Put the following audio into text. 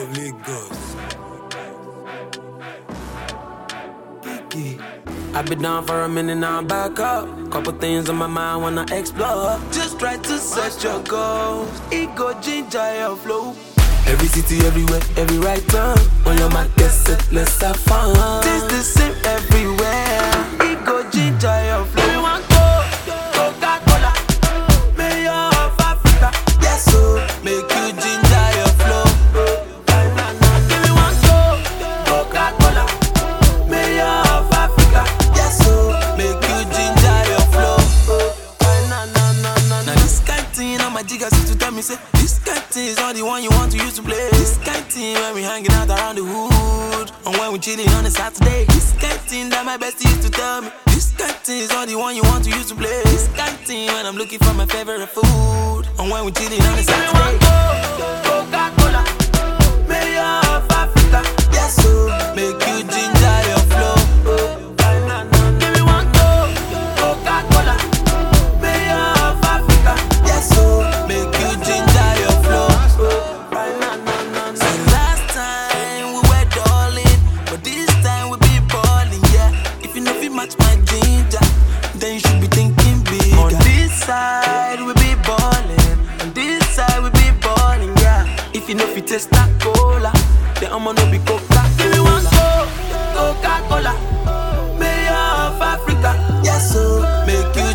of Lagos. I've been down for a minute, now I'm back up. Couple things on my mind, wanna explore. Just try to set your goals. Ego ginger your flow. Every city, everywhere, every right turn. On your mark, get set, let's have fun. Taste the same everywhere. Ego ginger your flow. We want Coca-Cola, mayor of Africa. Yes, so make you ginger your flow. We want Coca-Cola, mayor of Africa. Yes, so make you ginger your flow. Now this kind thing on my jigger used to tell me say, this kind thing is not the one you want to use to play. This kind thing when we hanging out around the hood, and when we chilling on a Saturday. This kind thing that my bestie used to tell me. This kind thing is not the one you want to use to play. This kind thing when I'm looking for my favorite food, and when we chilling on a Saturday. Coca-Cola, mayor of Africa. Yes, so make you ginger your flow. Give me one Coca-Cola, mayor of Africa. Yes, so make you ginger your flow. See, last time we were darling, but this time we be balling, yeah. If you know if you match my ginger, then you should be thinking bigger. On this side we be balling, on this side we be balling, yeah. If you know if you taste that cola, then I'ma know be Coca-Cola. Give me one Coca-Cola, mayor of Africa. Yes, so make you